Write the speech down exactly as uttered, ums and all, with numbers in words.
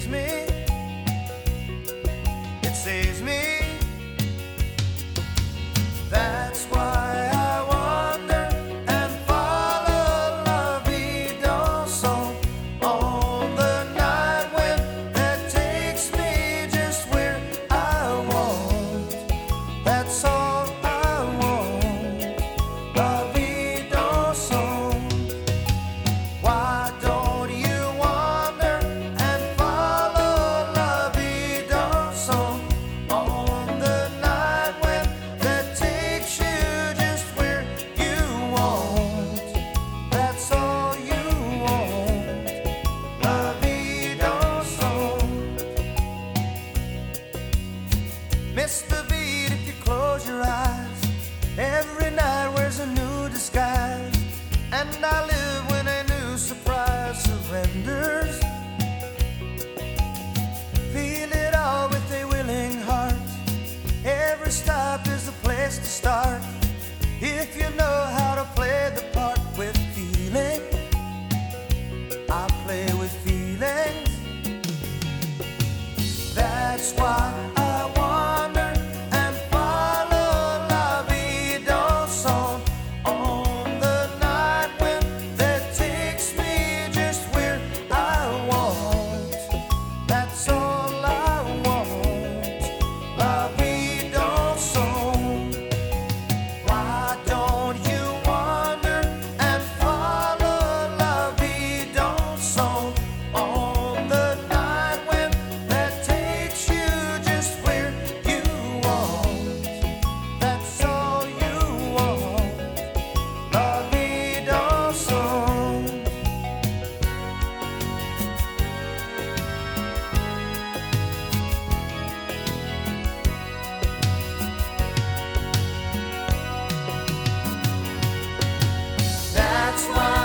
me, it saves me. That's why I wander and follow la vie dansant on the night wind that takes me just where I want. That's all I want, la vie dansant. Why don't you wander and follow la vie dansant on the night wind that takes you just where you want? That's all you want, la vie dansant. Miss the beat if you close your eyes. Every night wears a new disguise, and I live when a new surprise surrenders. Feel it all with a willing heart. Every stop is a place to start. If you know how to play the part with feeling, I play with feelings. That's why I wander and follow la vie dansant on the night wind that takes me just where I want. That's all I want, la vie dansant. Why don't you wander and follow la vie dansant on the night wind that takes you just where you want? That's all you want, la vie dansant. That's why